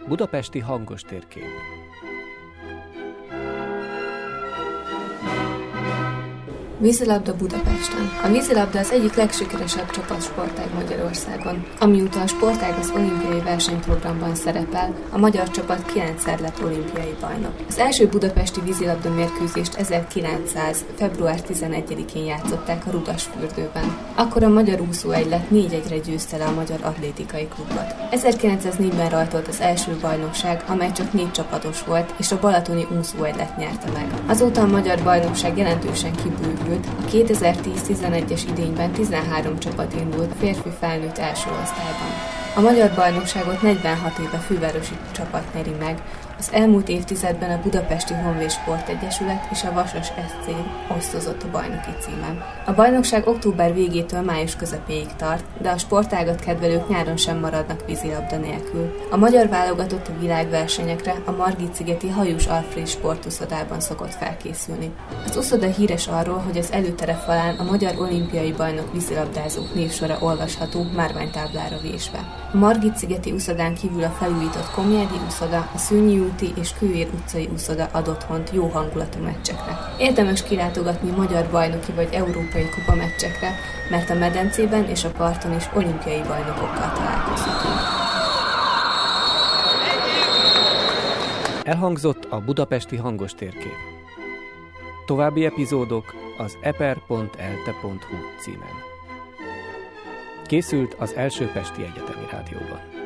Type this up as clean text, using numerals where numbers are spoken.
Budapesti hangos térkép. Vízilabda Budapesten. A vízilabda az egyik legsikeresebb csapatsportág Magyarországon. Amióta a sportág az olimpiai versenyprogramban szerepel, a magyar csapat 9-szer lett olimpiai bajnok. Az első budapesti vízilabda mérkőzést 1900. február 11-én játszották a Rudasfürdőben. Akkor a magyar úszóegylet 4-1-re győzte le a Magyar Atlétikai Klubot. 1904-ben rajtolt az első bajnokság, amely csak 4 csapatos volt, és a balatoni úszóegylet nyerte meg. Azóta a magyar bajnokság jelentősen kibővült. A 2010-11-es idényben 13 csapat indult férfi felnőtt első osztályban. A magyar bajnokságot 46 éve fővárosi csapat nyeri meg, az elmúlt évtizedben a Budapesti Honvéd Sportegyesület és a Vasas SC osztozott a bajnoki címen. A bajnokság október végétől május közepéig tart, de a sportágat kedvelők nyáron sem maradnak vízilabda nélkül. A magyar válogatott a világversenyekre a Margit-szigeti Hajós Alfréd sportuszodában szokott felkészülni. Az uszoda híres arról, hogy az előtere falán a magyar olimpiai bajnok vízilabdázók névsora olvasható márványtáblára vésve. A Margit-szigeti uszodán kívül a felújított Komjádi uszoda, a Szőnyi úti és Kőér utcai uszoda ad otthont jó hangulatú meccseknek. Érdemes kilátogatni magyar bajnoki vagy európai kupa meccsekre, mert a medencében és a parton is olimpiai bajnokokkal találkozhatunk. Elhangzott a budapesti hangos térkép. További epizódok az eper.elte.hu címen. Készült az Első Pesti Egyetemi Rádióban.